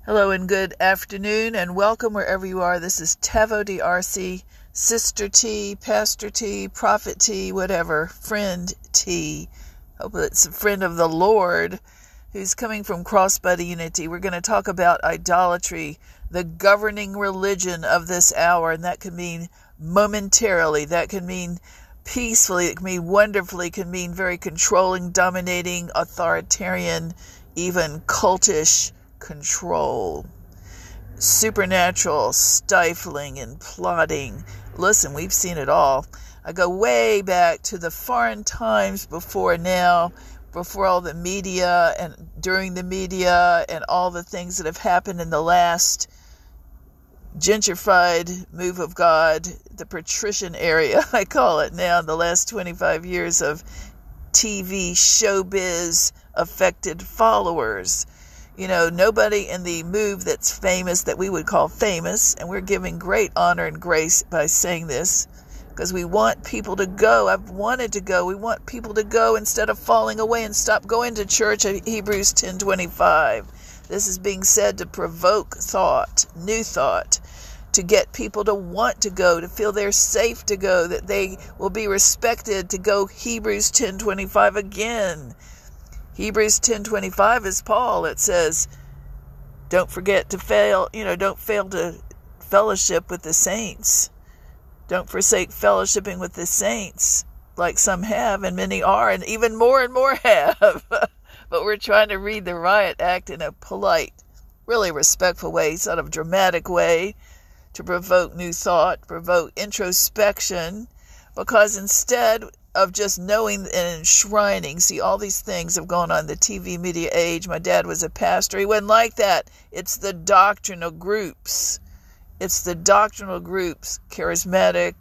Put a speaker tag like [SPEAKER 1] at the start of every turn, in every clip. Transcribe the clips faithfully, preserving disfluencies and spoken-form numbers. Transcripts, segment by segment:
[SPEAKER 1] Hello and good afternoon and welcome wherever you are. This is Tavo D R C, Sister T, Pastor T, Prophet T, whatever, Friend T. Hope it's a friend of the Lord who's coming from Crossbody Unity. We're going to talk about idolatry, the governing religion of this hour, and that can mean momentarily, that can mean peacefully, it can mean wonderfully, it can mean very controlling, dominating, authoritarian, even cultish control, supernatural, stifling, and plotting. Listen, we've seen it all. I go way back to the foreign times before now, before all the media and during the media and all the things that have happened in the last gentrified move of God, the patrician area, I call it now, in the last twenty-five years of T V showbiz affected followers. You know, nobody in the move that's famous, that we would call famous, and we're giving great honor and grace by saying this, because we want people to go. I've wanted to go. We want people to go instead of falling away and stop going to church at Hebrews ten twenty-five. This is being said to provoke thought, new thought, to get people to want to go, to feel they're safe to go, that they will be respected to go Hebrews ten twenty-five again. Hebrews ten twenty-five is Paul. It says, don't forget to fail, you know, don't fail to fellowship with the saints. Don't forsake fellowshipping with the saints, like some have, and many are, and even more and more have. But we're trying to read the riot act in a polite, really respectful way, sort of dramatic way, to provoke new thought, provoke introspection, because instead of just knowing and enshrining, see, all these things have gone on in the T V media age. My dad was a pastor. He wasn't like that. It's the doctrinal groups. It's the doctrinal groups, charismatic,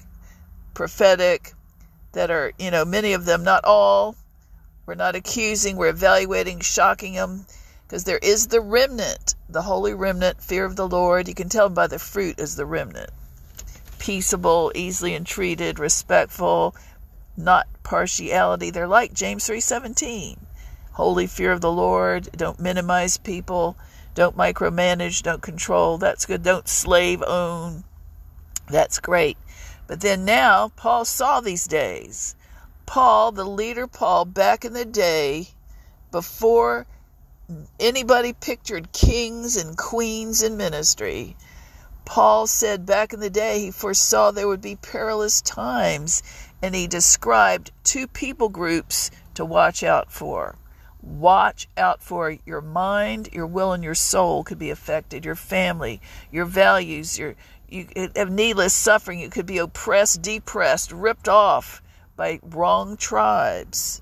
[SPEAKER 1] prophetic, that are, you know, many of them, not all. We're not accusing, we're evaluating, shocking them, because there is the remnant, the holy remnant, fear of the Lord. You can tell by the fruit is the remnant. Peaceable, easily entreated, respectful, not partiality. They're like James three seventeen. Holy fear of the Lord. Don't minimize people. Don't micromanage. Don't control. That's good. Don't slave own. That's great. But then now, Paul saw these days. Paul, the leader Paul, back in the day, before anybody pictured kings and queens in ministry, Paul said back in the day he foresaw there would be perilous times, and he described two people groups to watch out for. Watch out for your mind, your will, and your soul could be affected. Your family, your values, your you have needless suffering. You could be oppressed, depressed, ripped off by wrong tribes.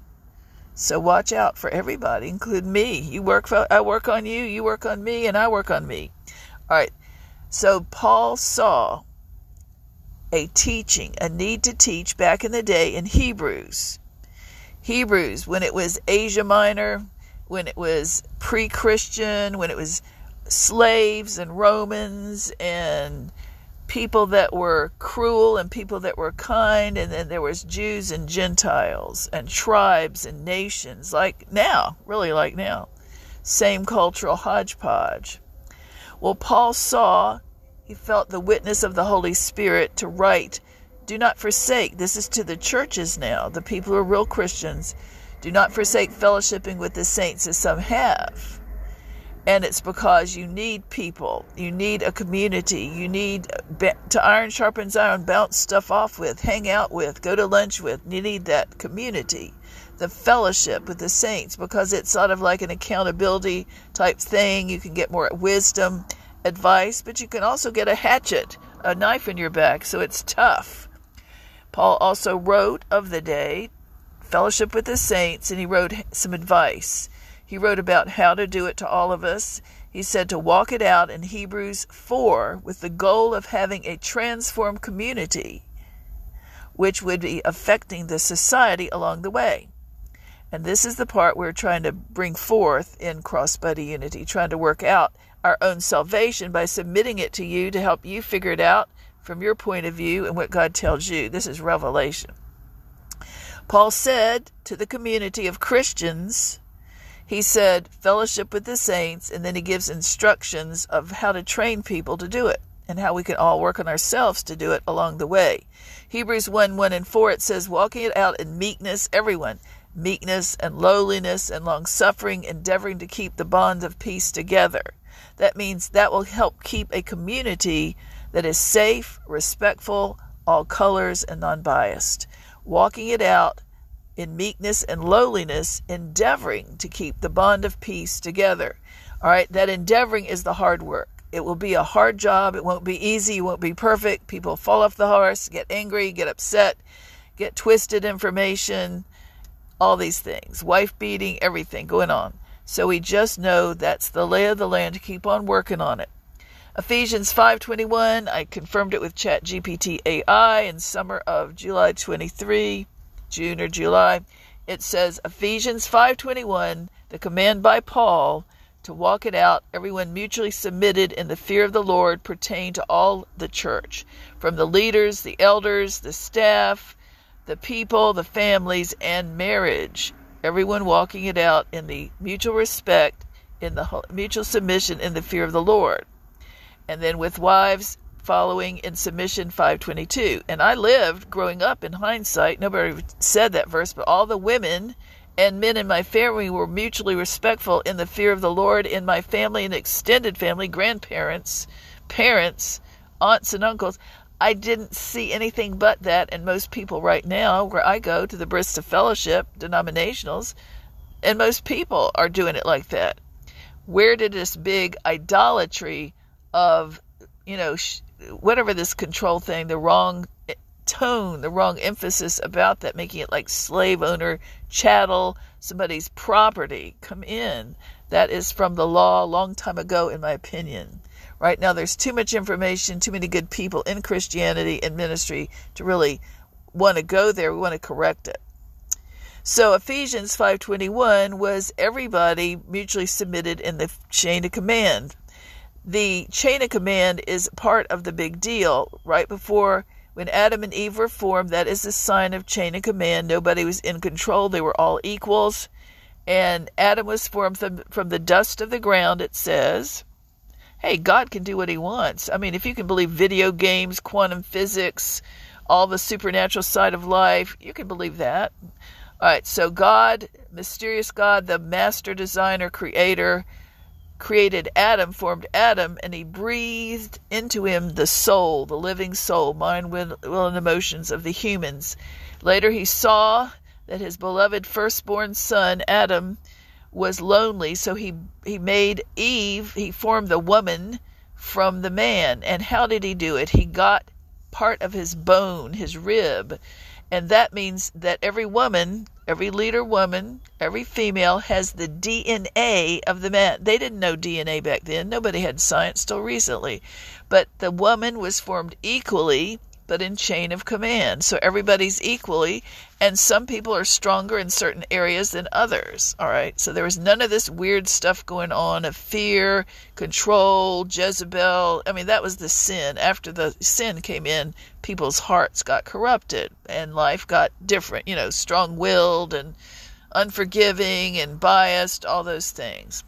[SPEAKER 1] So watch out for everybody, including me. You work for, I work on you, you work on me, and I work on me. All right. So Paul saw a teaching, a need to teach back in the day in Hebrews. Hebrews, when it was Asia Minor, when it was pre-Christian, when it was slaves and Romans and people that were cruel and people that were kind, and then there was Jews and Gentiles and tribes and nations, like now, really like now. Same cultural hodgepodge. Well, Paul saw, he felt the witness of the Holy Spirit to write, do not forsake, this is to the churches now, the people who are real Christians, do not forsake fellowshipping with the saints as some have. And it's because you need people, you need a community, you need to iron sharpens iron, bounce stuff off with, hang out with, go to lunch with. You need that community, the fellowship with the saints, because it's sort of like an accountability type thing. You can get more wisdom, advice, but you can also get a hatchet, a knife in your back, so it's tough. Paul also wrote of the day, fellowship with the saints, and he wrote some advice. He wrote about how to do it to all of us. He said to walk it out in Hebrews four with the goal of having a transformed community, which would be affecting the society along the way. And this is the part we're trying to bring forth in Crossbody Unity, trying to work out our own salvation by submitting it to you to help you figure it out from your point of view and what God tells you. This is revelation. Paul said to the community of Christians, He said fellowship with the saints, and then he gives instructions of how to train people to do it and how we can all work on ourselves to do it along the way. Hebrews one, one and four, it says, walking it out in meekness, everyone, meekness and lowliness and long-suffering, endeavoring to keep the bond of peace together. That means that will help keep a community that is safe, respectful, all colors, and non-biased. Walking it out in meekness and lowliness, endeavoring to keep the bond of peace together. All right, that endeavoring is the hard work. It will be a hard job. It won't be easy. It won't be perfect. People fall off the horse, get angry, get upset, get twisted information, all these things. Wife beating, everything going on. So we just know that's the lay of the land to keep on working on it. Ephesians five twenty-one, I confirmed it with ChatGPT A I in summer of July twenty-three, June or July. It says Ephesians five twenty-one, the command by Paul to walk it out, everyone mutually submitted in the fear of the Lord, pertain to all the church, from the leaders, the elders, the staff, the people, the families, and marriage. Everyone walking it out in the mutual respect, in the mutual submission, in the fear of the Lord. And then with wives following in submission, five twenty-two. And I lived growing up in hindsight, nobody said that verse, but all the women and men in my family were mutually respectful in the fear of the Lord. In my family and extended family, grandparents, parents, aunts and uncles, I didn't see anything but that. And most people right now, where I go to the Bristol Fellowship, denominationals, and most people are doing it like that. Where did this big idolatry of, you know, sh- whatever this control thing, the wrong tone, the wrong emphasis about that, making it like slave owner, chattel, somebody's property, come in? That is from the law a long time ago, in my opinion. Right now, there's too much information, too many good people in Christianity and ministry to really want to go there. We want to correct it. So Ephesians five twenty-one was everybody mutually submitted in the chain of command. The chain of command is part of the big deal. Right before, when Adam and Eve were formed, that is a sign of chain of command. Nobody was in control. They were all equals. And Adam was formed from, from the dust of the ground, it says. Hey, God can do what he wants. I mean, if you can believe video games, quantum physics, all the supernatural side of life, you can believe that. All right, so God, mysterious God, the master designer, creator, created Adam, formed Adam, and he breathed into him the soul, the living soul, mind, will, will, and emotions of the humans. Later he saw that his beloved firstborn son, Adam, was lonely, so he, he made Eve, he formed the woman from the man. And how did he do it? He got part of his bone, his rib, and that means that every woman, every leader woman, every female has the D N A of the man. They didn't know D N A back then. Nobody had science till recently. But the woman was formed equally, but in chain of command. So everybody's equally, and some people are stronger in certain areas than others. All right. So there was none of this weird stuff going on of fear, control, Jezebel. I mean, that was the sin. After the sin came in, people's hearts got corrupted and life got different, you know, strong-willed and unforgiving and biased, all those things.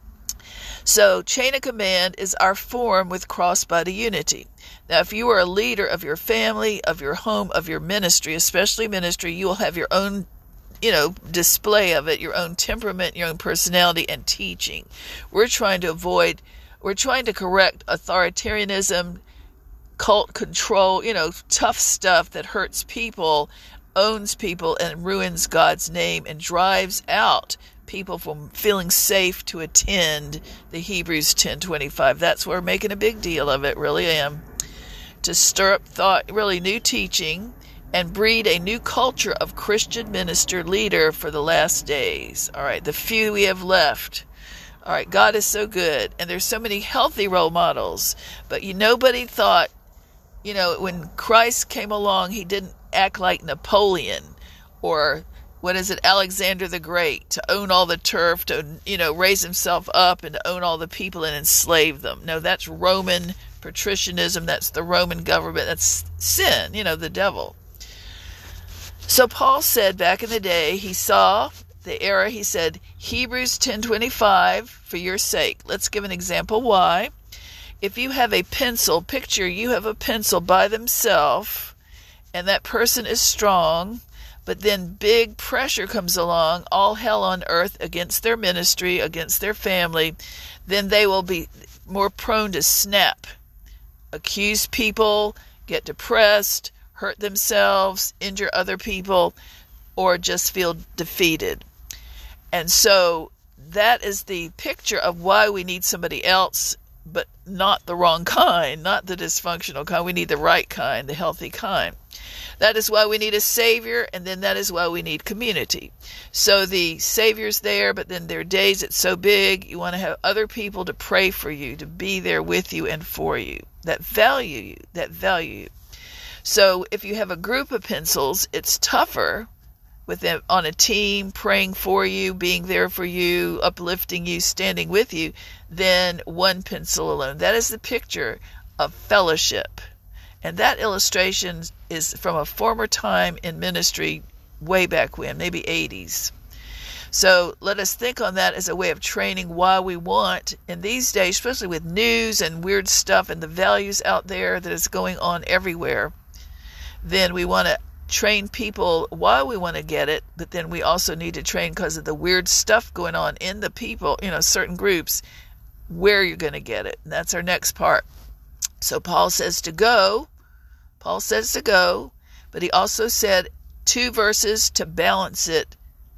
[SPEAKER 1] So chain of command is our form with cross-body unity. Now, if you are a leader of your family, of your home, of your ministry, especially ministry, you will have your own, you know, display of it, your own temperament, your own personality, and teaching. We're trying to avoid, we're trying to correct authoritarianism, cult control, you know, tough stuff that hurts people, owns people, and ruins God's name, and drives out people from feeling safe to attend the Hebrews ten twenty-five. That's why we're making a big deal of it, really am. To stir up thought, really new teaching, and breed a new culture of Christian minister leader for the last days. All right, the few we have left. All right, God is so good, and there's so many healthy role models, but you nobody thought, you know, when Christ came along, he didn't act like Napoleon or what is it, Alexander the Great, to own all the turf, to, you know, raise himself up and to own all the people and enslave them. No, that's Roman patricianism. That's the Roman government. That's sin, you know, the devil. So Paul said back in the day, he saw the era, he said, Hebrews ten twenty-five, for your sake. Let's give an example why. If you have a pencil, picture you have a pencil by themselves, and that person is strong, but then big pressure comes along, all hell on earth against their ministry, against their family, then they will be more prone to snap, accuse people, get depressed, hurt themselves, injure other people, or just feel defeated. And so that is the picture of why we need somebody else, but not the wrong kind, not the dysfunctional kind. We need the right kind, the healthy kind. That is why we need a Savior, and then that is why we need community. So the Savior's there, but then there are days it's so big, you want to have other people to pray for you, to be there with you and for you, that value you, that value you. So if you have a group of pencils, it's tougher with them on a team, praying for you, being there for you, uplifting you, standing with you, than one pencil alone. That is the picture of fellowship. And that illustration is from a former time in ministry way back when, maybe eighties. So let us think on that as a way of training why we want, in these days, especially with news and weird stuff and the values out there that is going on everywhere, then we want to train people why we want to get it, but then we also need to train because of the weird stuff going on in the people, you know, certain groups, where you're going to get it. And that's our next part. So Paul says to go. Paul says to go, but he also said two verses to balance it,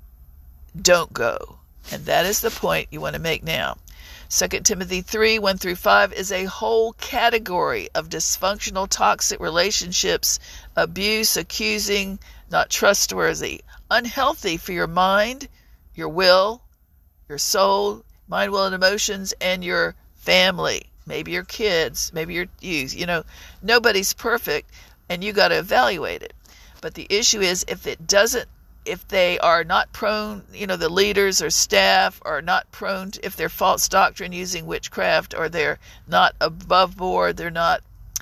[SPEAKER 1] don't go. And that is the point you want to make now. Second Timothy three, one through five is a whole category of dysfunctional, toxic relationships, abuse, accusing, not trustworthy, unhealthy for your mind, your will, your soul, mind, will, and emotions, and your family. Maybe your kids, maybe your youth. You know, nobody's perfect, and you got to evaluate it. But the issue is, if it doesn't, if they are not prone, you know, the leaders or staff are not prone to, if they're false doctrine using witchcraft, or they're not above board, they're not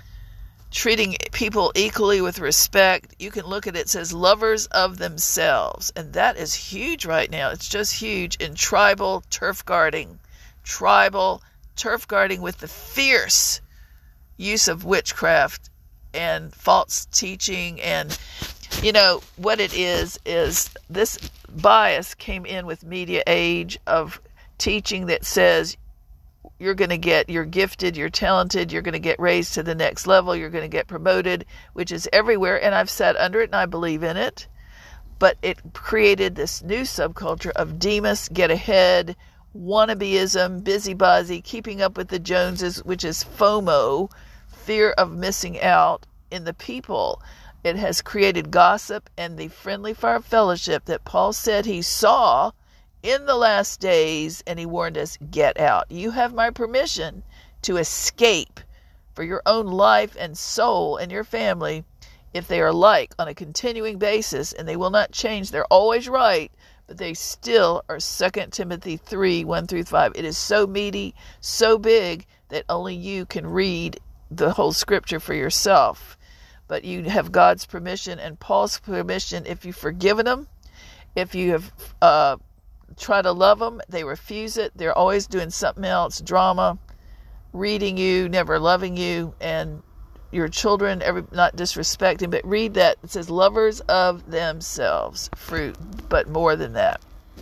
[SPEAKER 1] treating people equally with respect, you can look at it, it says lovers of themselves. And that is huge right now. It's just huge in tribal turf guarding. Tribal turf guarding with the fierce use of witchcraft and false teaching. And you know what it is is this bias came in with media age of teaching that says you're going to get, you're gifted, you're talented, you're going to get raised to the next level, you're going to get promoted, which is everywhere, and I've sat under it and I believe in it. But it created this new subculture of Demas, get ahead, wannabeism, busybody, keeping up with the Joneses, which is FOMO, fear of missing out in the people. It has created gossip and the friendly fire fellowship that Paul said he saw in the last days, and he warned us, get out. You have my permission to escape for your own life and soul and your family if they are like on a continuing basis, and they will not change. They're always right, but they still are Second Timothy three, one through five. It is so meaty, so big, that only you can read the whole scripture for yourself. But you have God's permission and Paul's permission. If you've forgiven them, if you have uh, tried to love them, they refuse it. They're always doing something else, drama, reading you, never loving you, and your children, every, not disrespecting, but read that. It says lovers of themselves, fruit, but more than that.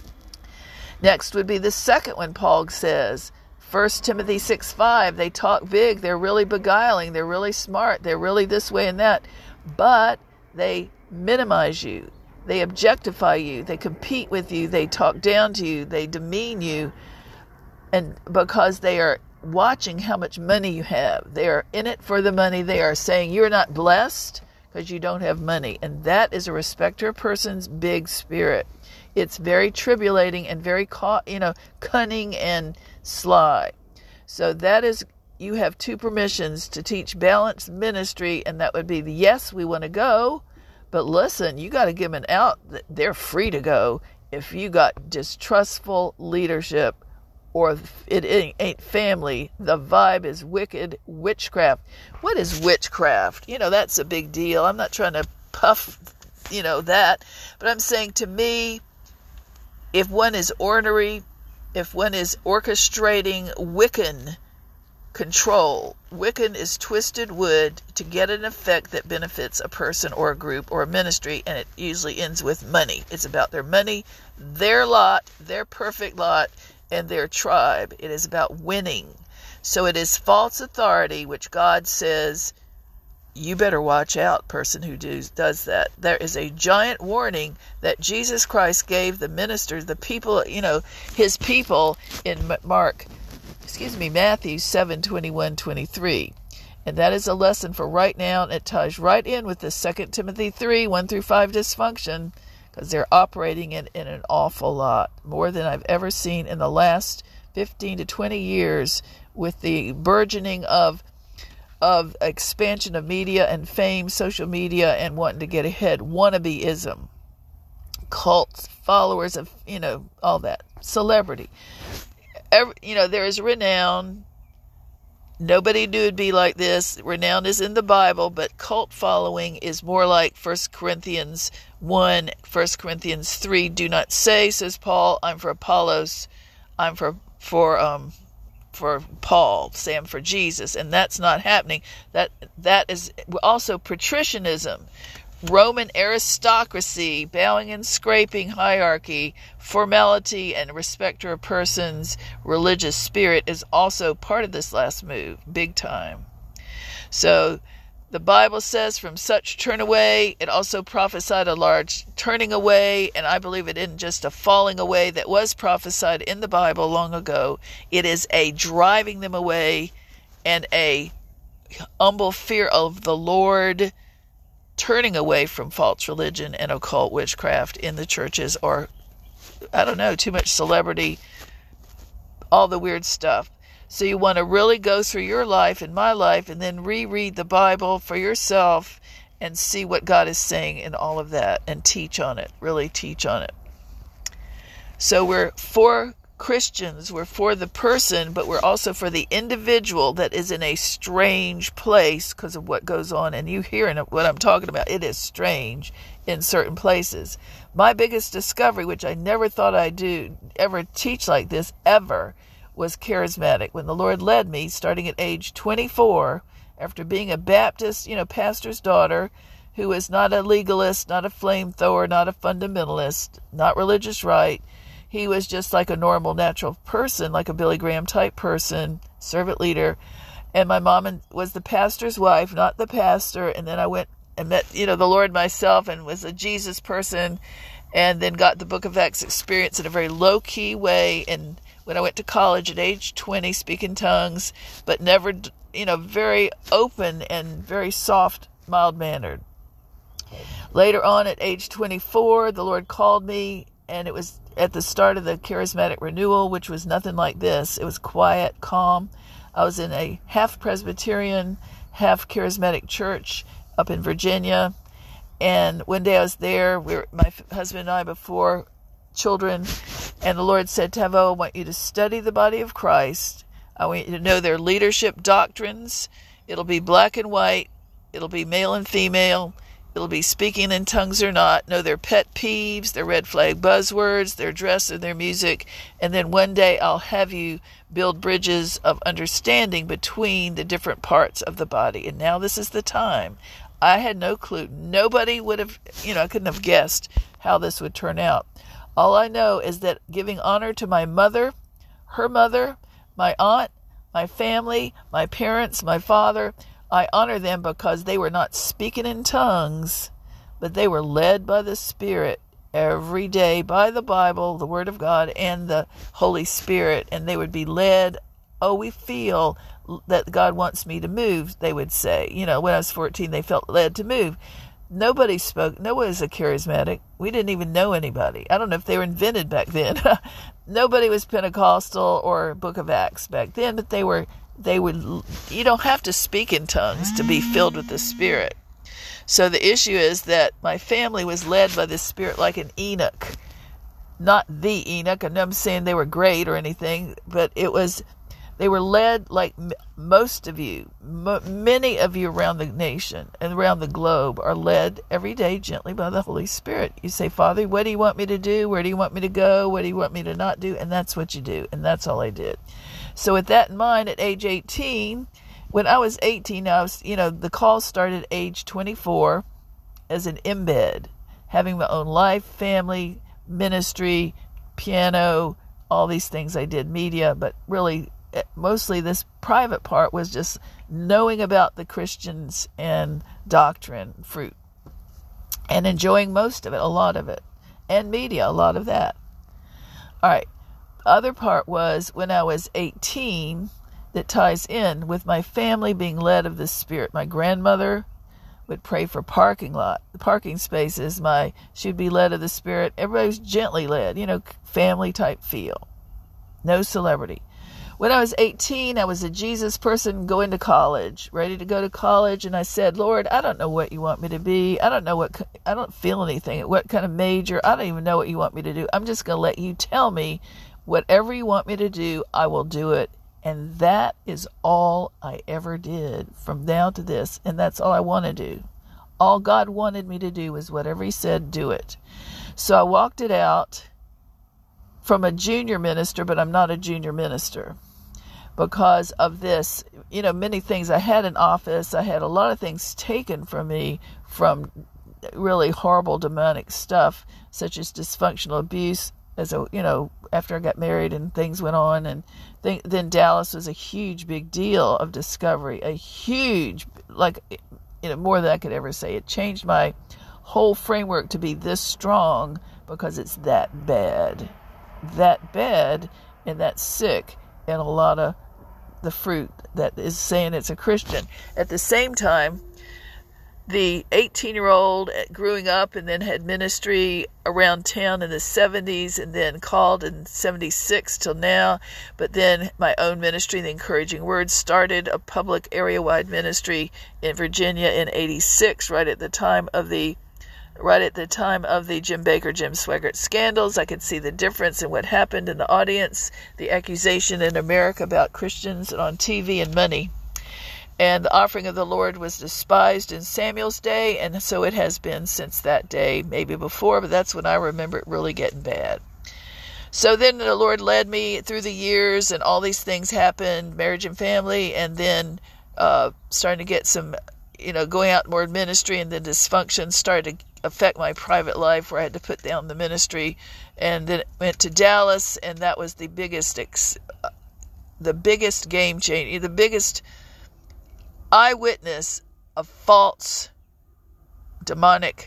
[SPEAKER 1] Next would be the second one Paul says, First Timothy six five, they talk big, they're really beguiling, they're really smart, they're really this way and that, but they minimize you, they objectify you, they compete with you, they talk down to you, they demean you, and because they are watching how much money you have, they are in it for the money, they are saying you're not blessed because you don't have money, and that is a respecter of person's big spirit. It's very tribulating and very, you know, cunning and sly. So that is, you have two permissions to teach balanced ministry, and that would be the yes, we want to go, but listen, you got to give them an out. They're free to go if you got distrustful leadership, or it ain't family. The vibe is wicked witchcraft. What is witchcraft? You know, that's a big deal. I'm not trying to puff, you know, that, but I'm saying, to me, if one is ornery, if one is orchestrating Wiccan control, Wiccan is twisted wood to get an effect that benefits a person or a group or a ministry, and it usually ends with money. It's about their money, their lot, their perfect lot, and their tribe. It is about winning. So it is false authority, which God says, you better watch out, person who do, does that. There is a giant warning that Jesus Christ gave the ministers, the people, you know, his people in Mark, excuse me, Matthew seven, twenty-one, twenty-three. And that is a lesson for right now, and it ties right in with the Second Timothy three, one through five dysfunction, because they're operating in, in an awful lot, more than I've ever seen in the last fifteen to twenty years, with the burgeoning of of expansion of media and fame, social media, and wanting to get ahead, wannabeism, cults, followers of, you know, all that, celebrity. Every, you know, there is renown. Nobody knew it'd be like this. Renown is in the Bible, but cult following is more like First Corinthians one, First Corinthians three. Do not say, says Paul, I'm for Apollos, I'm for for um for Paul, say I'm for Jesus, and that's not happening. That that is also patricianism, Roman aristocracy, bowing and scraping hierarchy, formality, and respect to a person's religious spirit is also part of this last move, big time. So the Bible says, from such turn away. It also prophesied a large turning away, and I believe it isn't just a falling away that was prophesied in the Bible long ago. It is a driving them away and a humble fear of the Lord, turning away from false religion and occult witchcraft in the churches, or, I don't know, too much celebrity, all the weird stuff. So you want to really go through your life and my life and then reread the Bible for yourself and see what God is saying in all of that and teach on it, really teach on it. So we're for Christians, we're for the person, but we're also for the individual that is in a strange place because of what goes on. And you hear what I'm talking about. It is strange in certain places. My biggest discovery, which I never thought I'd do, ever teach like this, ever, was charismatic. When the Lord led me, starting at age twenty-four, after being a Baptist, you know, pastor's daughter, who was not a legalist, not a flamethrower, not a fundamentalist, not religious right. He was just like a normal, natural person, like a Billy Graham type person, servant leader. And my mom was the pastor's wife, not the pastor. And then I went and met, you know, the Lord myself, and was a Jesus person, and then got the Book of Acts experience in a very low-key way. And when I went to college at age twenty, speaking tongues, but never, you know, very open and very soft, mild-mannered. Later on, at age twenty-four, the Lord called me, and it was at the start of the charismatic renewal, which was nothing like this. It was quiet, calm. I was in a half Presbyterian, half charismatic church up in Virginia. And one day I was there, we were, my husband and I, before children, and the Lord said, Tavo, I want you to study the body of Christ. I want you to know their leadership doctrines. It'll be black and white. It'll be male and female. It'll be speaking in tongues or not. Know their pet peeves, their red flag buzzwords, their dress and their music. And then one day I'll have you build bridges of understanding between the different parts of the body. And now this is the time. I had no clue. Nobody would have, you know, I couldn't have guessed how this would turn out. All I know is that giving honor to my mother, her mother, my aunt, my family, my parents, my father, I honor them because they were not speaking in tongues, but they were led by the Spirit every day by the Bible, the Word of God, and the Holy Spirit. And they would be led, oh, we feel that God wants me to move, they would say. You know, when I was fourteen, they felt led to move. Nobody spoke. Nobody was a charismatic. We didn't even know anybody. I don't know if they were invented back then. Nobody was Pentecostal or Book of Acts back then, but they were, they would, you don't have to speak in tongues to be filled with the Spirit. So the issue is that my family was led by the Spirit like an Enoch. Not the Enoch. I know I'm saying they were great or anything, but it was, They were led, like m- most of you, m- many of you around the nation and around the globe are led every day gently by the Holy Spirit. You say, Father, what do you want me to do? Where do you want me to go? What do you want me to not do? And that's what you do. And that's all I did. So with that in mind, at age eighteen, when I was eighteen, I was, you know, the call started at age twenty-four as an embed, having my own life, family, ministry, piano, all these things I did, media, but really mostly this private part was just knowing about the Christians and doctrine, fruit, and enjoying most of it, a lot of it, and media, a lot of that. All right. Other part was when I was eighteen, that ties in with my family being led of the Spirit. My grandmother would pray for parking lot, parking spaces. My she would be led of the Spirit. Everybody was gently led, you know, family type feel. No celebrity. When I was eighteen, I was a Jesus person going to college, ready to go to college. And I said, Lord, I don't know what you want me to be. I don't know what, I don't feel anything. What kind of major? I don't even know what you want me to do. I'm just going to let you tell me whatever you want me to do, I will do it. And that is all I ever did from now to this. And that's all I want to do. All God wanted me to do was whatever he said, do it. So I walked it out from a junior minister, but I'm not a junior minister because of this. You know, many things. I had an office. I had a lot of things taken from me from really horrible demonic stuff, such as dysfunctional abuse. As a, you know, after I got married and things went on, and th- then Dallas was a huge, big deal of discovery, a huge, like, you know, more than I could ever say. It changed my whole framework to be this strong because it's that bad, that bad, and that sick, and a lot of the fruit that is saying it's a Christian. At the same time, the eighteen-year-old growing up and then had ministry around town in the seventies and then called in seventy-six till now. But then my own ministry, the Encouraging Word, started a public area-wide ministry in Virginia in eighty-six, right at the time of the right at the time of the Jim Bakker, Jim Swaggart scandals. I could see the difference in what happened in the audience, the accusation in America about Christians and on T V and money. And the offering of the Lord was despised in Samuel's day, and so it has been since that day, maybe before, but that's when I remember it really getting bad. So then the Lord led me through the years, and all these things happened, marriage and family, and then uh, starting to get some, you know, going out more in ministry, and then dysfunction started to affect my private life where I had to put down the ministry, and then it went to Dallas, and that was the biggest, ex- the biggest game changer, the biggest eyewitness of false, demonic,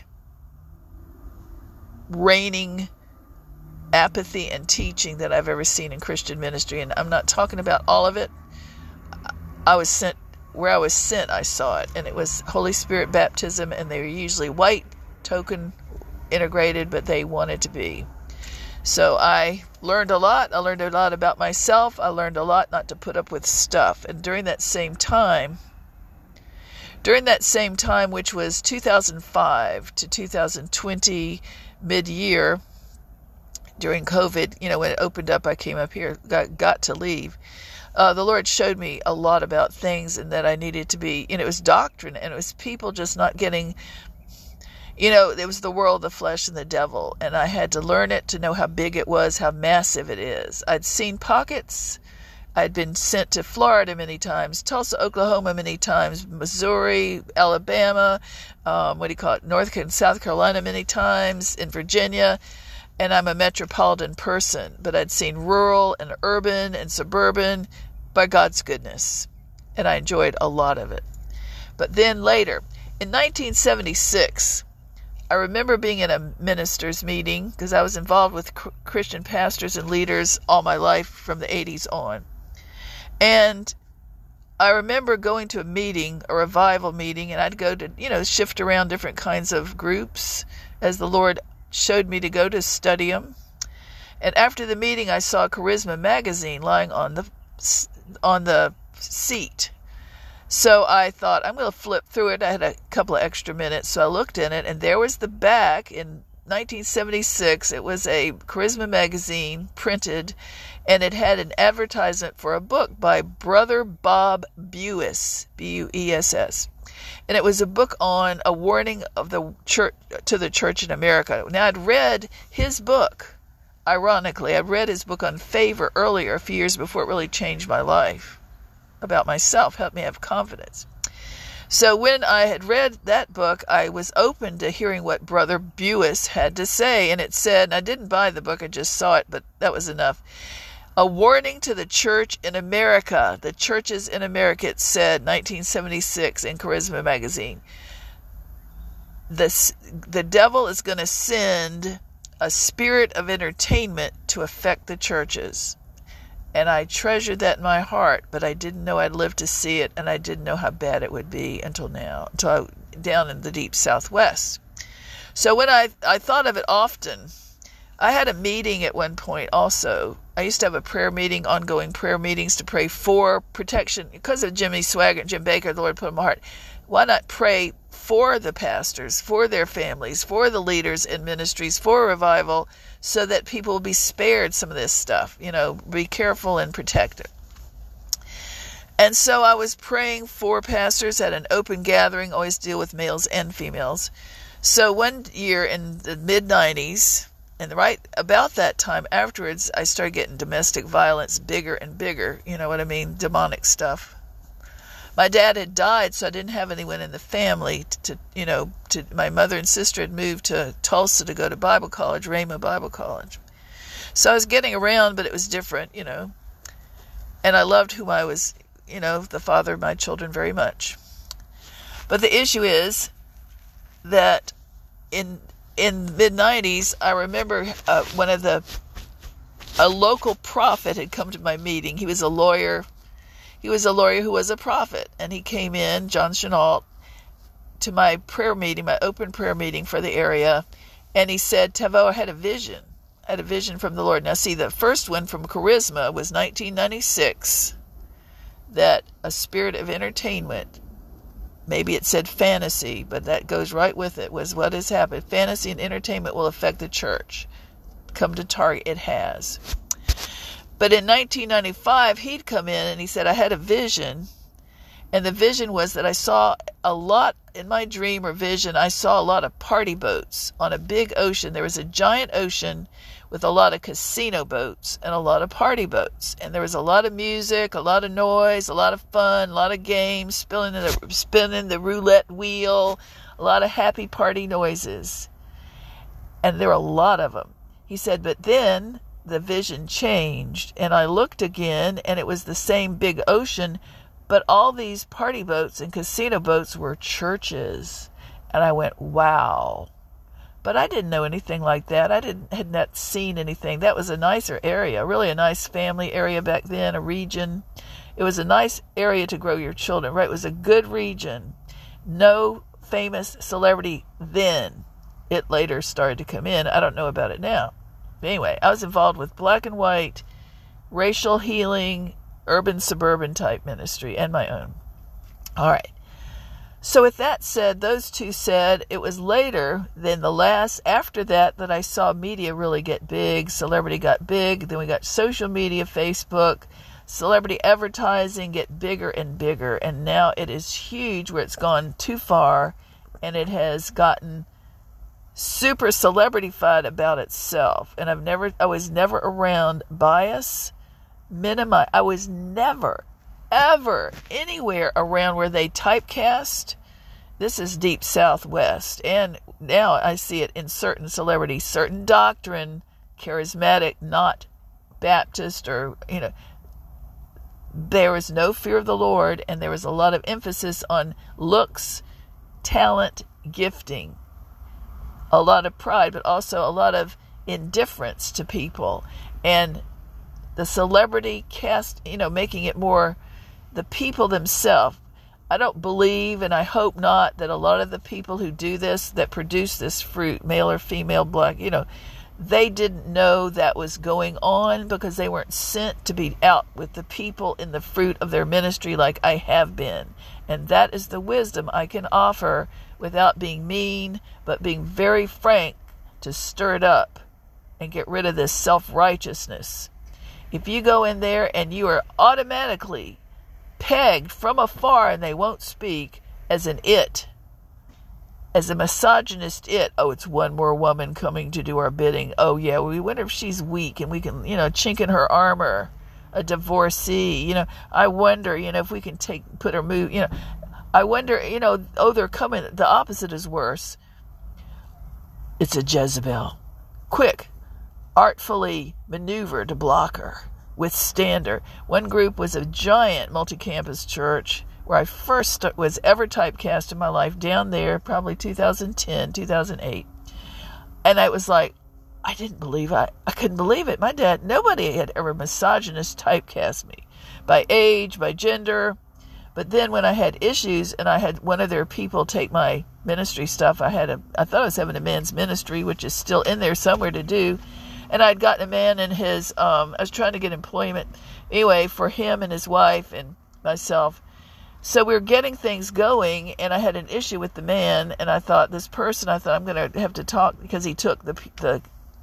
[SPEAKER 1] reigning apathy and teaching that I've ever seen in Christian ministry. And I'm not talking about all of it. I was sent, where I was sent, I saw it. And it was Holy Spirit baptism, and they were usually white, token, integrated, but they wanted to be. So I learned a lot. I learned a lot about myself. I learned a lot not to put up with stuff. And during that same time, During that same time, which was two thousand five to two thousand twenty, mid-year, during COVID, you know, when it opened up, I came up here, got, got to leave. Uh, the Lord showed me a lot about things, and that I needed to be, you know, it was doctrine, and it was people just not getting, you know, it was the world, the flesh, and the devil, and I had to learn it to know how big it was, how massive it is. I'd seen pockets. I'd been sent to Florida many times, Tulsa, Oklahoma many times, Missouri, Alabama, um, what do you call it, North and South Carolina many times, in Virginia, and I'm a metropolitan person, but I'd seen rural and urban and suburban by God's goodness, and I enjoyed a lot of it. But then later, in nineteen seventy-six, I remember being in a minister's meeting, because I was involved with Christian pastors and leaders all my life from the eighties on. And I remember going to a meeting, a revival meeting, and I'd go to, you know, shift around different kinds of groups as the Lord showed me to go to study them. And after the meeting, I saw Charisma magazine lying on the on the seat. So I thought, I'm going to flip through it. I had a couple of extra minutes, so I looked in it, and there was the back in nineteen seventy-six, it was a Charisma magazine printed, and it had an advertisement for a book by Brother Bob Buess, B U E S S. And it was a book on a warning of the church to the church in America. Now, I'd read his book, ironically. I'd read his book on favor earlier, a few years before it really changed my life about myself, helped me have confidence. So when I had read that book, I was open to hearing what Brother Buess had to say. And it said, and I didn't buy the book, I just saw it, but that was enough. A warning to the church in America. The churches in America, it said, nineteen seventy-six in Charisma magazine. The, the devil is going to send a spirit of entertainment to affect the churches. And I treasured that in my heart, but I didn't know I'd live to see it, and I didn't know how bad it would be until now, until I, down in the deep Southwest. So when I, I thought of it often, I had a meeting at one point also. I used to have a prayer meeting, ongoing prayer meetings to pray for protection. Because of Jimmy Swaggart and Jim Baker, the Lord put in my heart, why not pray for the pastors, for their families, for the leaders in ministries, for revival, so that people will be spared some of this stuff. You know, be careful and protect it. And so I was praying for pastors at an open gathering, always deal with males and females. So one year in the mid nineties, and right about that time afterwards, I started getting domestic violence bigger and bigger. You know what I mean? Demonic stuff. My dad had died, so I didn't have anyone in the family to, you know, to my mother and sister had moved to Tulsa to go to Bible college, Rhema Bible College. So I was getting around, but it was different, you know. And I loved whom I was, you know, the father of my children very much. But the issue is that in in mid nineties, I remember uh, one of the, a local prophet had come to my meeting. He was a lawyer. He was a lawyer who was a prophet, and he came in, John Chenault, to my prayer meeting, my open prayer meeting for the area, and he said, Taveau, I had a vision. I had a vision from the Lord. Now, see, the first one from Charisma was nineteen ninety-six, that a spirit of entertainment, maybe it said fantasy, but that goes right with it, was what has happened. Fantasy and entertainment will affect the church. Come to Target, it has. But in nineteen ninety-five, he'd come in and he said, I had a vision. And the vision was that I saw a lot, in my dream or vision, I saw a lot of party boats on a big ocean. There was a giant ocean with a lot of casino boats and a lot of party boats. And there was a lot of music, a lot of noise, a lot of fun, a lot of games, spinning the, spinning the roulette wheel, a lot of happy party noises. And there were a lot of them. He said, but then the vision changed, and I looked again, and it was the same big ocean, but all these party boats and casino boats were churches. And I went, wow. But I didn't know anything like that. I didn't had not seen anything. That was a nicer area, really a nice family area back then, a region. It was a nice area to grow your children, right? It was a good region. No famous celebrity then. It later started to come in. I don't know about it now. Anyway, I was involved with black and white, racial healing, urban, suburban type ministry, and my own. All right. So with that said, those two said, it was later than the last, after that, that I saw media really get big. Celebrity got big. Then we got social media, Facebook, celebrity advertising get bigger and bigger. And now it is huge where it's gone too far, and it has gotten super celebrityfied about itself. And I've never, I was never around bias, minimize. I was never, ever anywhere around where they typecast. This is deep Southwest. And now I see it in certain celebrities, certain doctrine, charismatic, not Baptist, or, you know, there was no fear of the Lord, and there was a lot of emphasis on looks, talent, gifting. A lot of pride, but also a lot of indifference to people. And the celebrity cast, you know, making it more the people themselves. I don't believe, and I hope not, that a lot of the people who do this, that produce this fruit, male or female, black, you know, they didn't know that was going on because they weren't sent to be out with the people in the fruit of their ministry like I have been. And that is the wisdom I can offer without being mean, but being very frank to stir it up and get rid of this self-righteousness. If you go in there and you are automatically pegged from afar and they won't speak as an it, as a misogynist it, oh, it's one more woman coming to do our bidding. Oh, yeah, we wonder if she's weak and we can, you know, chink in her armor, a divorcee. You know, I wonder, you know, if we can take, put her move, you know, I wonder, you know, oh, they're coming. The opposite is worse. It's a Jezebel. Quick, artfully maneuver to block her, withstand her. One group was a giant multi-campus church where I first was ever typecast in my life, down there, probably two thousand ten, two thousand eight. And I was like, I didn't believe I, I couldn't believe it. My dad, nobody had ever misogynist typecast me by age, by gender. But then when I had issues and I had one of their people take my ministry stuff, I had a, I thought I was having a men's ministry, which is still in there somewhere to do. And I'd gotten a man and his, um, I was trying to get employment anyway for him and his wife and myself. So we were getting things going, and I had an issue with the man, and I thought, this person, I thought, I'm going to have to talk, because he took the, the,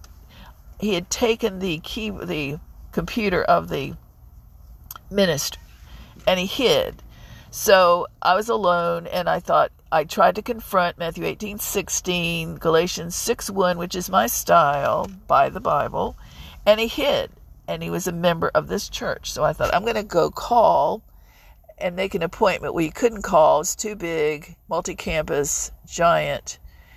[SPEAKER 1] he had taken the key, the computer of the ministry, and he hid. So I was alone, and I thought, I tried to confront Matthew eighteen sixteen, Galatians six one, which is my style, by the Bible, and he hid, and he was a member of this church. So I thought, I'm going to go call and make an appointment. Well, you couldn't call. It's too big, multi-campus, giant,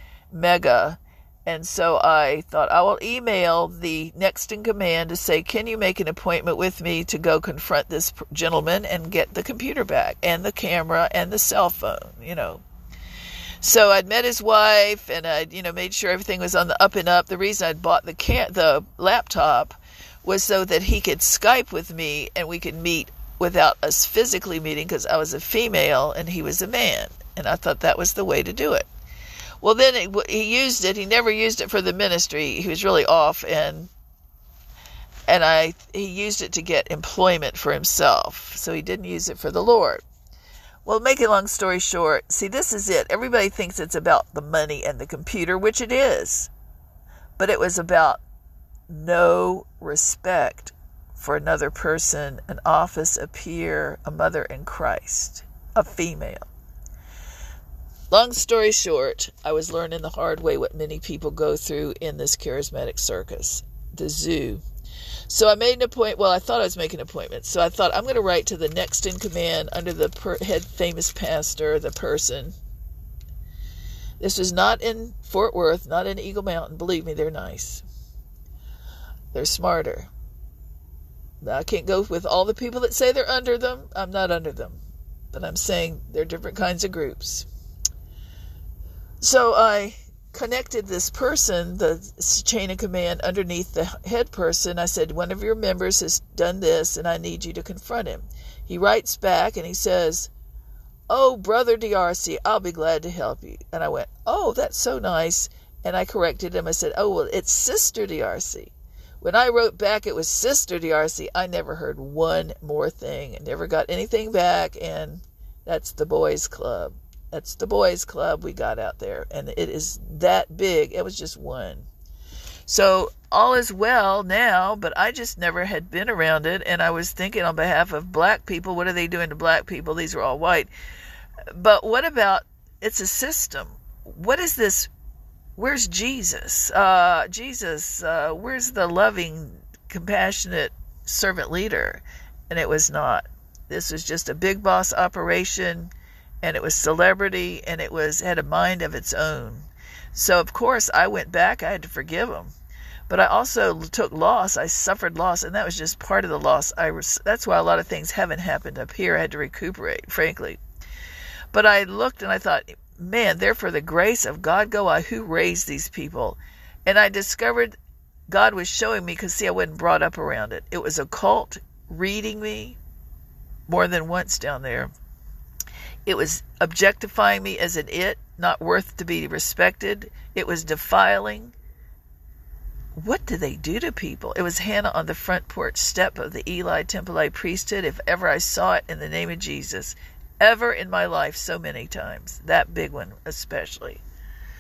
[SPEAKER 1] mega. And so I thought, I will email the next in command to say, can you make an appointment with me to go confront this gentleman and get the computer back and the camera and the cell phone, you know. So I'd met his wife, and I'd, you know, made sure everything was on the up and up. The reason I'd bought the can- the laptop was so that he could Skype with me and we could meet without us physically meeting, because I was a female and he was a man. And I thought that was the way to do it. Well, then it, he used it. He never used it for the ministry. He was really off, and and I he used it to get employment for himself. So he didn't use it for the Lord. Well, make a long story short, see, this is it. Everybody thinks it's about the money and the computer, which it is. But it was about no respect for another person, an office, a peer, a mother in Christ, a female. Long story short, I was learning the hard way what many people go through in this charismatic circus, the zoo. So I made an appointment. Well, I thought I was making an appointment. So I thought, I'm going to write to the next in command under the per- head famous pastor, the person. This was not in Fort Worth, not in Eagle Mountain. Believe me, they're nice. They're smarter. Now, I can't go with all the people that say they're under them. I'm not under them. But I'm saying they're different kinds of groups. So I connected this person, the chain of command underneath the head person. I said, one of your members has done this, and I need you to confront him. He writes back, and he says, oh, Brother D'Arcy, I'll be glad to help you. And I went, oh, that's so nice. And I corrected him. I said, oh, well, it's Sister D'Arcy. When I wrote back it was Sister D'Arcy, I never heard one more thing. I never got anything back, and that's the boys' club. That's the boys' club we got out there, and it is that big. It was just one. So all is well now, but I just never had been around it, and I was thinking on behalf of black people, what are they doing to black people? These are all white. But what about, it's a system. What is this? Where's Jesus? Uh, Jesus, uh, where's the loving, compassionate servant leader? And it was not. This was just a big boss operation, and it was celebrity, and it was had a mind of its own. So, of course, I went back. I had to forgive him. But I also took loss. I suffered loss, and that was just part of the loss. I was, that's why a lot of things haven't happened up here. I had to recuperate, frankly. But I looked, and I thought, man, there for the grace of God go I, who raised these people. And I discovered God was showing me, because, see, I wasn't brought up around it. It was a cult reading me more than once down there. It was objectifying me as an it, not worth to be respected. It was defiling. What do they do to people? It was Hannah on the front porch step of the Eli Temple priesthood, if ever I saw it, in the name of Jesus. Ever in my life, so many times. That big one especially.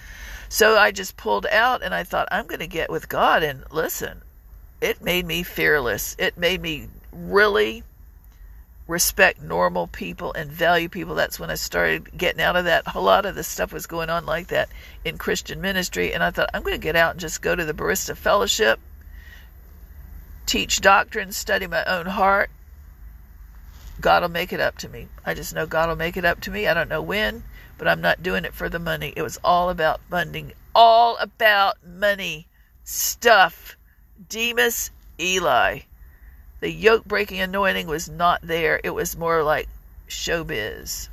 [SPEAKER 1] So I just pulled out and I thought, I'm going to get with God. And listen, it made me fearless. It made me really respect normal people and value people. That's when I started getting out of that. A lot of the stuff was going on like that in Christian ministry. And I thought, I'm going to get out and just go to the Barista Fellowship, teach doctrine, study my own heart. God will make it up to me. I just know God will make it up to me. I don't know when, but I'm not doing it for the money. It was all about funding, all about money, stuff. Demas, Eli. The yoke-breaking anointing was not there. It was more like showbiz.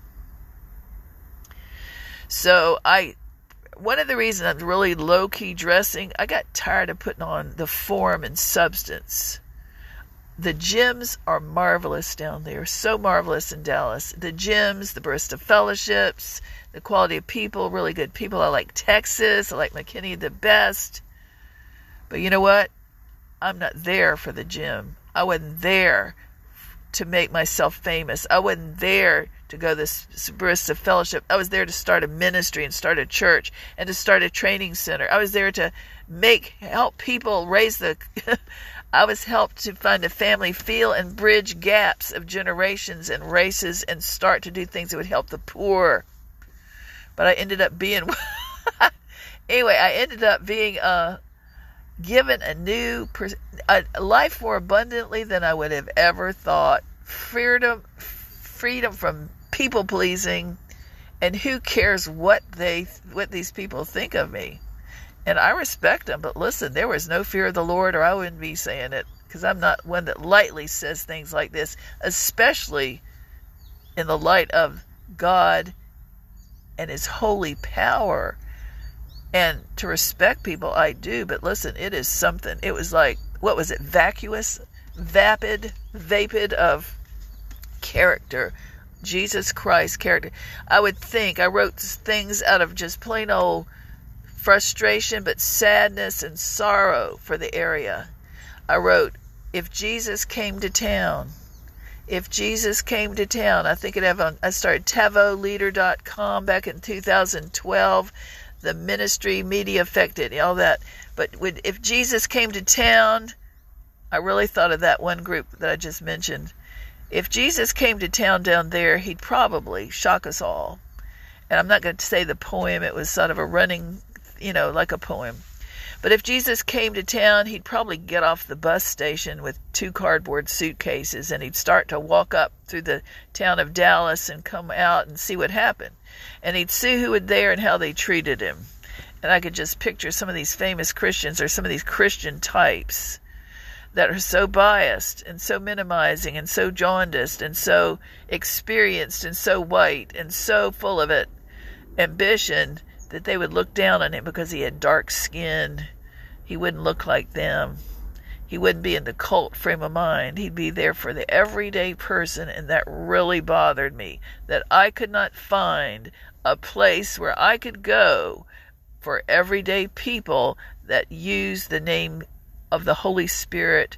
[SPEAKER 1] So I, one of the reasons I'm really low-key dressing, I got tired of putting on the form and substance. The gyms are marvelous down there, so marvelous in Dallas. The gyms, the Barista Fellowships, the quality of people, really good people. I like Texas. I like McKinney the best. But you know what? I'm not there for the gym. I wasn't there to make myself famous. I wasn't there to go to this Barista Fellowship. I was there to start a ministry and start a church and to start a training center. I was there to make, help people raise the... I was helped to find a family feel and bridge gaps of generations and races and start to do things that would help the poor. But I ended up being... anyway, I ended up being... Uh, given a new a life more abundantly than I would have ever thought. Freedom, freedom from people pleasing, and who cares what they what these people think of me. And I respect them, but listen, there was no fear of the Lord, or I wouldn't be saying it, because I'm not one that lightly says things like this, especially in the light of God and His holy power. And to respect people, I do. But listen, it is something. It was like, what was it? Vacuous, vapid, vapid of character. Jesus Christ character. I would think, I wrote things out of just plain old frustration, but sadness and sorrow for the area. I wrote, if Jesus came to town, if Jesus came to town, I think it have on, I started Tavo Leader dot com back in two thousand twelve. The ministry, media affected, all that. But would, if Jesus came to town, I really thought of that one group that I just mentioned. If Jesus came to town down there, he'd probably shock us all. And I'm not going to say the poem. It was sort of a running, you know, like a poem. But if Jesus came to town, he'd probably get off the bus station with two cardboard suitcases, and he'd start to walk up through the town of Dallas and come out and see what happened. And he'd see who was there and how they treated him. And I could just picture some of these famous Christians or some of these Christian types that are so biased and so minimizing and so jaundiced and so experienced and so white and so full of it, ambition, that they would look down on him because he had dark skin. He wouldn't look like them. He wouldn't be in the cult frame of mind. He'd be there for the everyday person, and that really bothered me, that I could not find a place where I could go for everyday people that use the name of the Holy Spirit,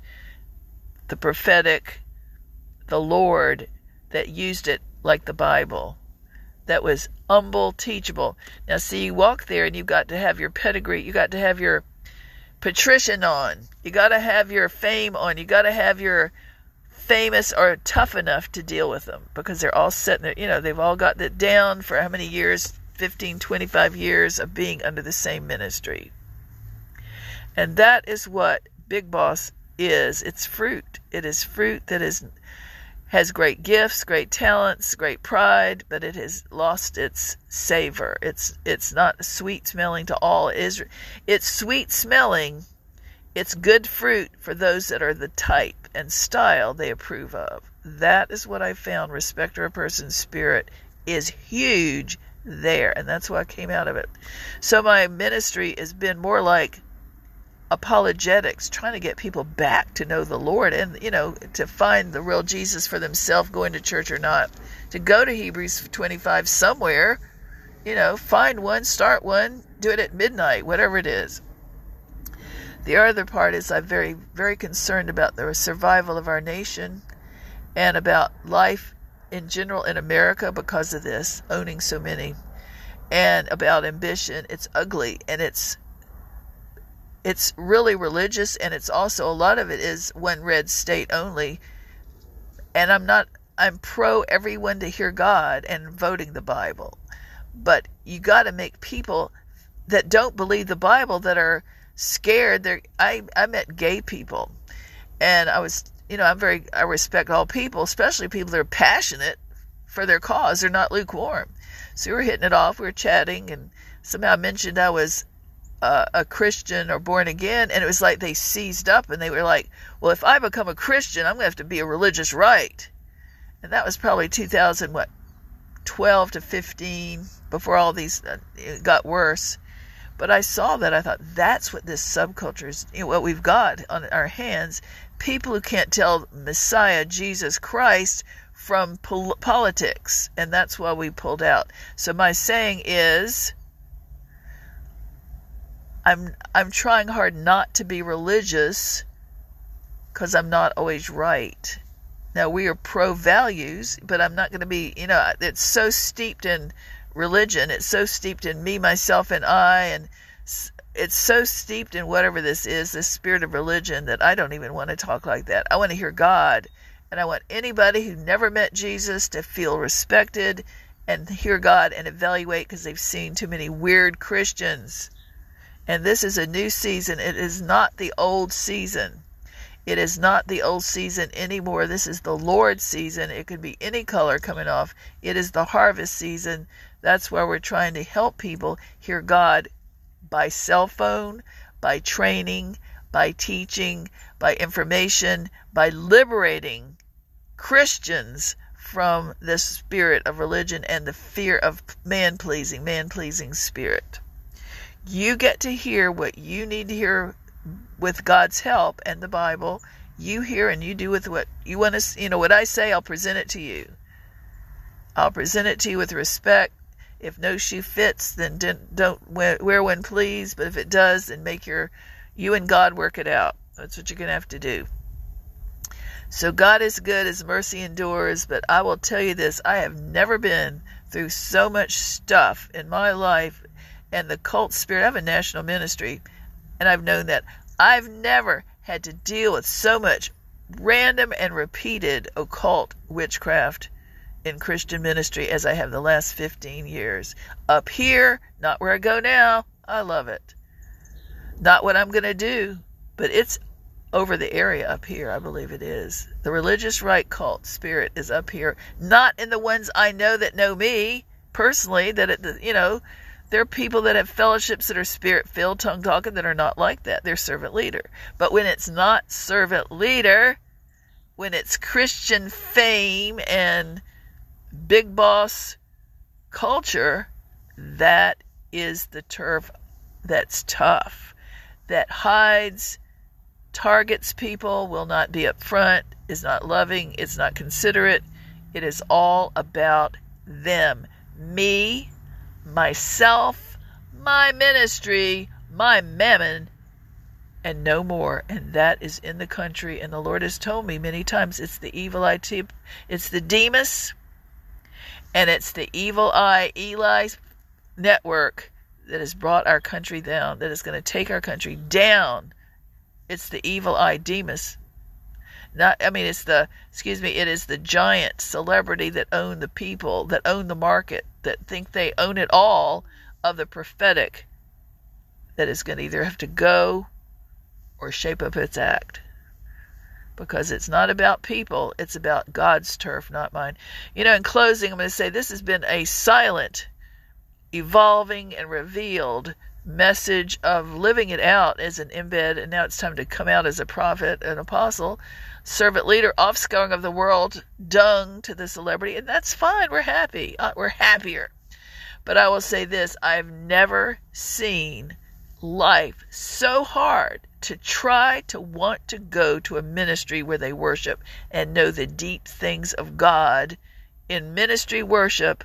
[SPEAKER 1] the prophetic, the Lord, that used it like the Bible, that was humble, teachable. Now see, you walk there and you've got to have your pedigree, you got to have your patrician on, you got to have your fame on, you got to have your famous or tough enough to deal with them, because they're all sitting there, you know, they've all got it down for how many years, fifteen, twenty-five years of being under the same ministry. And that is what Big Boss is. It's fruit. It is fruit that is has great gifts, great talents, great pride, but it has lost its savor. It's it's not sweet smelling to all. It is, it's sweet smelling. It's good fruit for those that are the type and style they approve of. That is what I found. Respect for a person's spirit is huge there, and that's why I came out of it. So my ministry has been more like apologetics, trying to get people back to know the Lord and, you know, to find the real Jesus for themselves, going to church or not, to go to Hebrews twenty-five somewhere, you know, find one, start one, do it at midnight, whatever it is. The other part is I'm very, very concerned about the survival of our nation and about life in general in America because of this, owning so many. and about ambition. It's ugly, and it's it's really religious, and it's also, a lot of it is one red state only. And I'm not, I'm pro everyone to hear God and voting the Bible. But you got to make people that don't believe the Bible, that are scared. They're, I, I met gay people, and I was, you know, I'm very, I respect all people, especially people that are passionate for their cause. They're not lukewarm. So we were hitting it off, we were chatting, and somehow I mentioned I was uh, a Christian or born again, and it was like they seized up, and they were like, well, if I become a Christian, I'm going to have to be a religious rite. And that was probably two thousand, what, twelve to fifteen, before all these uh, got worse. But I saw that, I thought, that's what this subculture is, you know, what we've got on our hands. People who can't tell Messiah, Jesus Christ, from pol- politics. And that's why we pulled out. So my saying is, I'm I'm trying hard not to be religious, because I'm not always right. Now, we are pro-values, but I'm not going to be, you know, it's so steeped in religion. It's so steeped in me, myself, and I, and it's so steeped in whatever this is, this spirit of religion, that I don't even want to talk like that. I want to hear God, and I want anybody who never met Jesus to feel respected and hear God and evaluate, because they've seen too many weird Christians. And this is a new season. It is not the old season. It is not the old season anymore. This is the Lord's season. It could be any color coming off. It is the harvest season. That's why we're trying to help people hear God by cell phone, by training, by teaching, by information, by liberating Christians from the spirit of religion and the fear of man-pleasing, man-pleasing spirit. You get to hear what you need to hear with God's help and the Bible. You hear and you do with what you want to, you know, what I say, I'll present it to you. I'll present it to you with respect. If no shoe fits, then don't wear one, please. But if it does, then make your, you and God work it out. That's what you're going to have to do. So God is good, His mercy endures. But I will tell you this, I have never been through so much stuff in my life. And the cult spirit, I have a national ministry, and I've known that. I've never had to deal with so much random and repeated occult witchcraft in Christian ministry as I have the last fifteen years. Up here, not where I go now, I love it. Not what I'm going to do, but it's over the area up here, I believe it is. The religious right cult spirit is up here, not in the ones I know that know me personally, that, it, you know, there are people that have fellowships that are spirit-filled, tongue-talking, that are not like that. They're servant leader. But when it's not servant leader, when it's Christian fame and big boss culture, that is the turf that's tough, that hides, targets people, will not be upfront, is not loving, it's not considerate. It is all about them. Me, myself, my ministry, my mammon, and no more. And that is in the country. And the Lord has told me many times, it's the evil eye tip, it's the Demas, and it's the evil eye Eli network that has brought our country down, that is going to take our country down. It's the evil eye Demas. Not, I mean, it's the, excuse me, it is the giant celebrity that own the people, that own the market, that think they own it all of the prophetic, that is going to either have to go or shape up its act. Because it's not about people, it's about God's turf, not mine. You know, in closing, I'm going to say this has been a silent, evolving, and revealed message of living it out as an embed, and now it's time to come out as a prophet, an apostle, servant leader, offscouring of the world, dung to the celebrity, and that's fine. We're happy. Uh, we're happier. But I will say this, I've never seen life so hard to try to want to go to a ministry where they worship and know the deep things of God in ministry worship.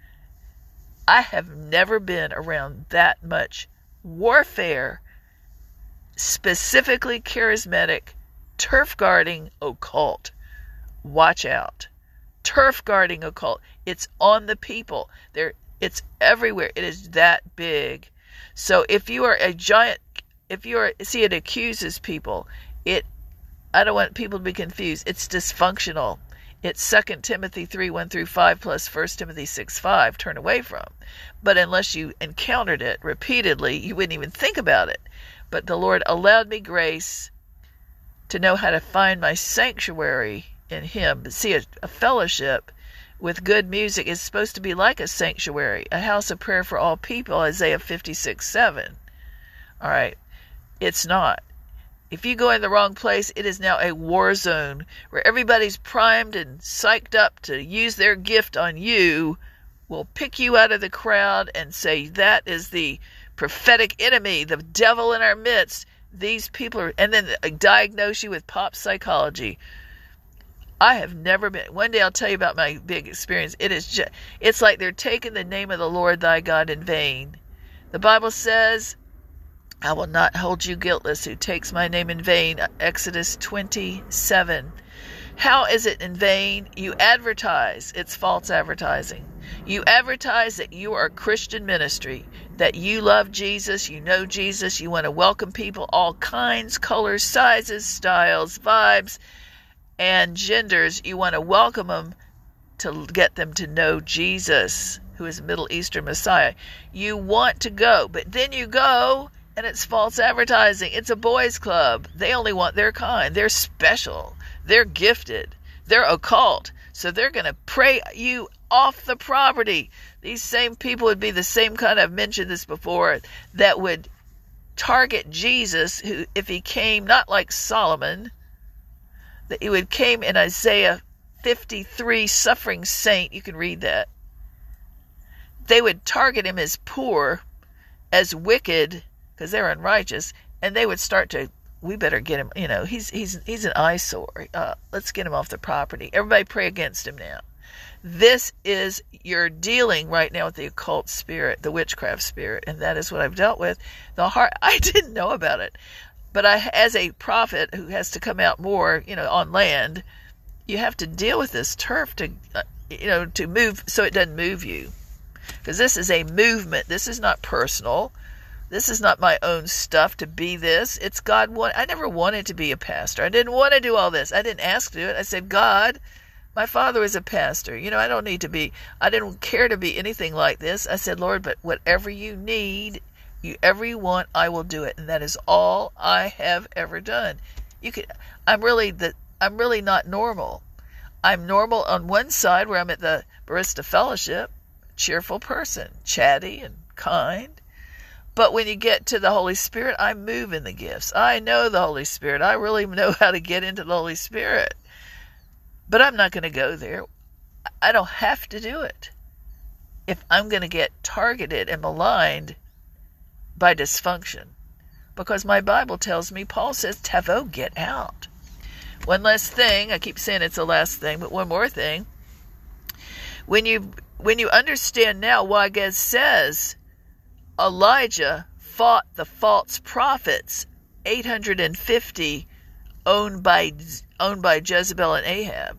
[SPEAKER 1] I have never been around that much warfare, specifically charismatic, turf guarding occult. Watch out. Turf guarding occult. It's on the people. They're It's everywhere. It is that big. So if you are a giant, if you are, see, it accuses people. It, I don't want people to be confused. It's dysfunctional. It's Second Timothy three, one through five plus First Timothy six, five, turn away from. But unless you encountered it repeatedly, you wouldn't even think about it. But the Lord allowed me grace to know how to find my sanctuary in Him. But see, a, a fellowship with good music is supposed to be like a sanctuary, a house of prayer for all people, Isaiah fifty-six, seven. All right, it's not. If you go in the wrong place, it is now a war zone where everybody's primed and psyched up to use their gift on you, will pick you out of the crowd and say, that is the prophetic enemy, the devil in our midst. These people are, and then diagnose you with pop psychology. I have never been, one day I'll tell you about my big experience. It is just, it's like they're taking the name of the Lord thy God in vain. The Bible says, I will not hold you guiltless who takes my name in vain. Exodus twenty-seven. How is it in vain? You advertise. It's false advertising. You advertise that you are a Christian ministry, that you love Jesus, you know Jesus, you want to welcome people, all kinds, colors, sizes, styles, vibes, and genders. You want to welcome them to get them to know Jesus, who is a Middle Eastern Messiah. You want to go, but then you go, and it's false advertising. It's a boys' club. They only want their kind. They're special. They're gifted. They're occult. So they're going to pray you off the property. These same people would be the same kind, I've mentioned this before, that would target Jesus, who, if he came, not like Solomon, that he would came in Isaiah fifty-three, suffering saint. You can read that. They would target him as poor, as wicked, because they're unrighteous, and they would start to, we better get him, you know, he's he's he's an eyesore. Uh, let's get him off the property. Everybody pray against him now. This is, you're dealing right now with the occult spirit, the witchcraft spirit, and that is what I've dealt with. The heart, I didn't know about it, but I, as a prophet who has to come out more, you know, on land, you have to deal with this turf to, uh, you know, to move so it doesn't move you, because this is a movement. This is not personal. This is not my own stuff to be this. It's God. Want, I never wanted to be a pastor. I didn't want to do all this. I didn't ask to do it. I said, God, my father was a pastor. You know, I don't need to be, I didn't care to be anything like this. I said, Lord, but whatever you need, you ever you want, I will do it. And that is all I have ever done. You could, I'm really the, I'm really not normal. I'm normal on one side where I'm at the Barista Fellowship, cheerful person, chatty and kind. But when you get to the Holy Spirit, I move in the gifts. I know the Holy Spirit. I really know how to get into the Holy Spirit. But I'm not going to go there. I don't have to do it. If I'm going to get targeted and maligned by dysfunction. Because my Bible tells me, Paul says, Tavo, get out. One last thing. I keep saying it's the last thing, but one more thing. When you, when you understand now why God says Elijah fought the false prophets, eight hundred fifty owned by owned by Jezebel and Ahab.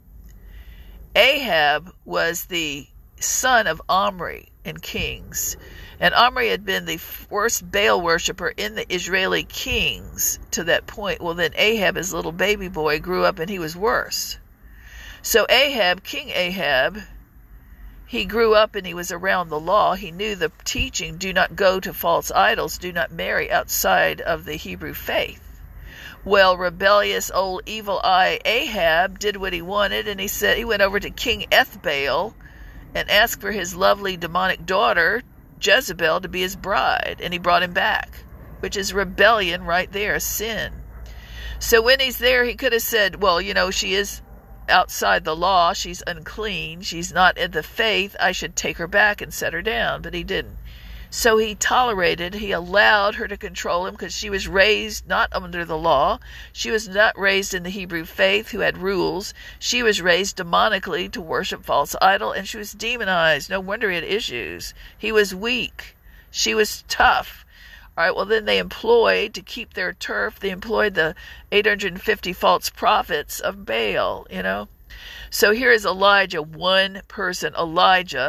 [SPEAKER 1] Ahab was the son of Omri in Kings, and Omri had been the worst Baal worshiper in the Israeli kings to that point. Well, then Ahab, his little baby boy, grew up and he was worse. So Ahab, King Ahab, he grew up and he was around the law. He knew the teaching, do not go to false idols, do not marry outside of the Hebrew faith. Well, rebellious old evil eye Ahab did what he wanted, and he said he went over to King Ethbaal and asked for his lovely demonic daughter, Jezebel, to be his bride, and he brought him back, which is rebellion right there, sin. So when he's there, he could have said, well, you know, she is outside the law, she's unclean, she's not in the faith, I should take her back and set her down, but he didn't. So he tolerated, he allowed her to control him, because she was raised not under the law, she was not raised in the Hebrew faith who had rules, she was raised demonically to worship false idol, and she was demonized. No wonder he had issues. He was weak, she was tough. All right, well, then they employed, to keep their turf, they employed the eight hundred fifty false prophets of Baal, you know. So here is Elijah, one person, Elijah,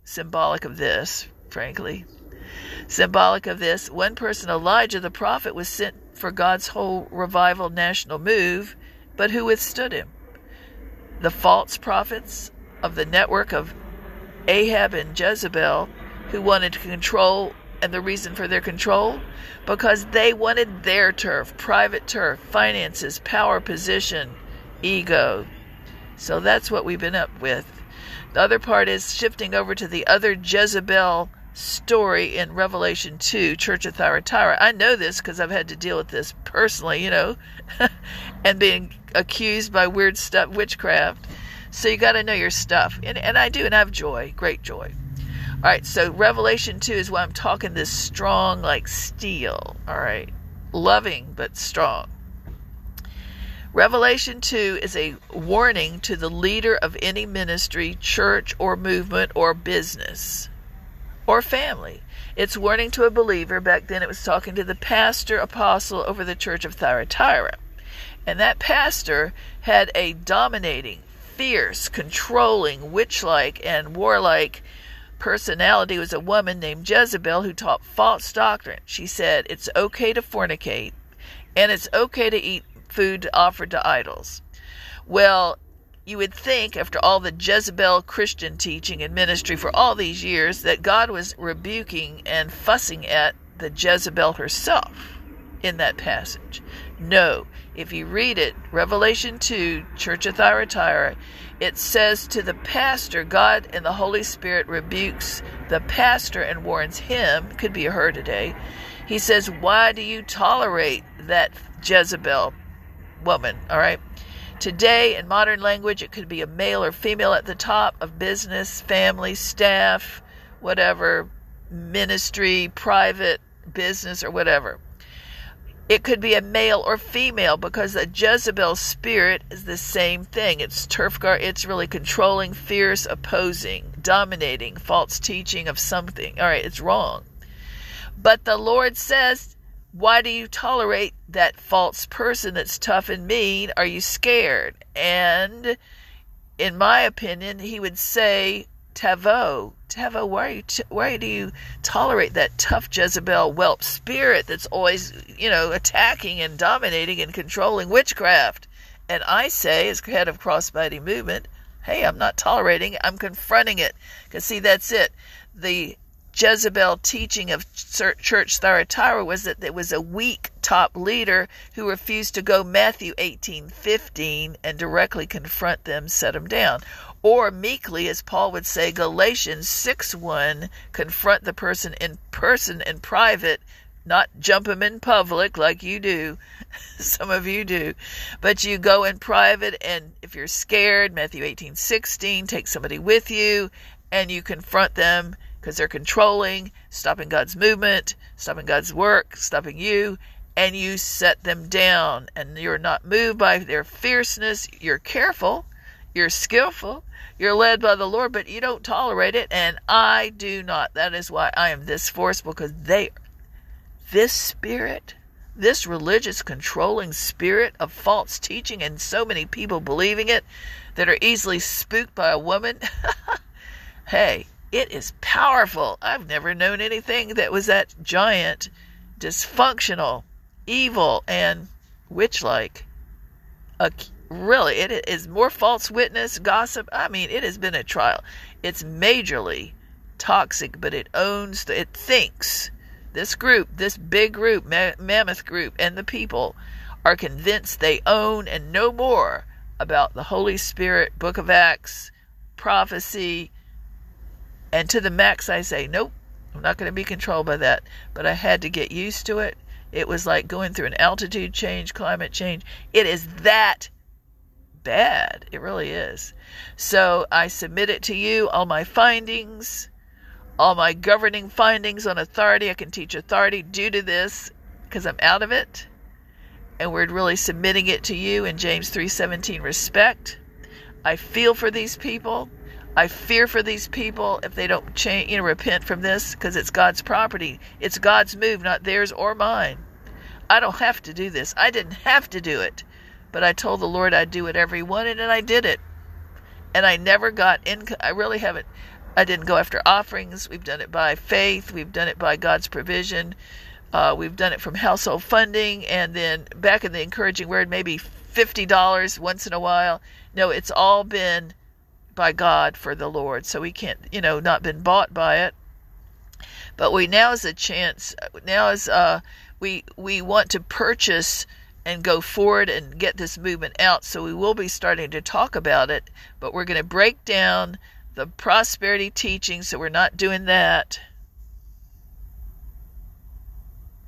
[SPEAKER 1] symbolic of this, frankly. Symbolic of this, one person, Elijah the prophet, was sent for God's whole revival national move, but who withstood him? The false prophets of the network of Ahab and Jezebel, who wanted to control, and the reason for their control? Because they wanted their turf, private turf, finances, power, position, ego. So that's what we've been up with. The other part is shifting over to the other Jezebel story in Revelation two, Church of Thyatira. I know this because I've had to deal with this personally, you know, and being accused by weird stuff, witchcraft. So you got to know your stuff. And, and I do, and I have joy, great joy. All right, so Revelation two is why I'm talking this strong like steel, all right? Loving but strong. Revelation two is a warning to the leader of any ministry, church, or movement, or business, or family. It's warning to a believer. Back then it was talking to the pastor, apostle over the Church of Thyatira. And that pastor had a dominating, fierce, controlling, witch-like, and warlike personality. Was a woman named Jezebel who taught false doctrine. She said it's okay to fornicate, and it's okay to eat food offered to idols. Well, you would think, after all the Jezebel Christian teaching and ministry for all these years, that God was rebuking and fussing at the Jezebel herself in that passage. No. If you read it, Revelation two, Church of Thyatira, it says to the pastor, God and the Holy Spirit rebukes the pastor and warns him, could be a her today. He says, why do you tolerate that Jezebel woman? All right. Today, in modern language, it could be a male or female at the top of business, family, staff, whatever, ministry, private business, or whatever. It could be a male or female, because the Jezebel spirit is the same thing. It's turf guard. It's really controlling, fierce, opposing, dominating, false teaching of something. All right, it's wrong. But the Lord says, why do you tolerate that false person that's tough and mean? Are you scared? And in my opinion, he would say, Tavo, Tavo, why, are you t- why do you tolerate that tough Jezebel whelp spirit that's always, you know, attacking and dominating and controlling witchcraft? And I say, as head of Crossbody Movement, hey, I'm not tolerating it, I'm confronting it. Because see, that's it. The Jezebel teaching of Church Thyatira was that there was a weak top leader who refused to go Matthew eighteen fifteen and directly confront them, set them down. Or meekly, as Paul would say, Galatians six one, confront the person in person in private, not jump him in public like you do. Some of you do. But you go in private, and if you're scared, Matthew eighteen sixteen, take somebody with you, and you confront them because they're controlling, stopping God's movement, stopping God's work, stopping you, and you set them down. And you're not moved by their fierceness. You're careful. You're skillful. You're led by the Lord, but you don't tolerate it. And I do not. That is why I am this forceful, because they, this spirit, this religious controlling spirit of false teaching, and so many people believing it that are easily spooked by a woman. Hey, it is powerful. I've never known anything that was that giant, dysfunctional, evil, and witch-like. A, really, it is more false witness, gossip. I mean, it has been a trial. It's majorly toxic, but it owns, the, it thinks. This group, this big group, mammoth group, and the people are convinced they own and know more about the Holy Spirit, Book of Acts, prophecy. And to the max, I say, nope, I'm not going to be controlled by that. But I had to get used to it. It was like going through an altitude change, climate change. It is that bad. It really is. So I submit it to you, all my findings, all my governing findings on authority. I can teach authority due to this because I'm out of it. And we're really submitting it to you in James three seventeen, respect. I feel for these people. I fear for these people if they don't change, you know, repent from this, because it's God's property. It's God's move, not theirs or mine. I don't have to do this. I didn't have to do it, but I told the Lord I'd do whatever He wanted, and I did it. And I never got in. I really haven't. I didn't go after offerings. We've done it by faith. We've done it by God's provision. Uh, we've done it from household funding, and then back in the encouraging word, maybe fifty dollars once in a while. No, it's all been by God for the Lord. So we can't, you know, not been bought by it. But we now is a chance. Now is uh, we we want to purchase and go forward and get this movement out. So we will be starting to talk about it. But we're going to break down the prosperity teaching. So we're not doing that.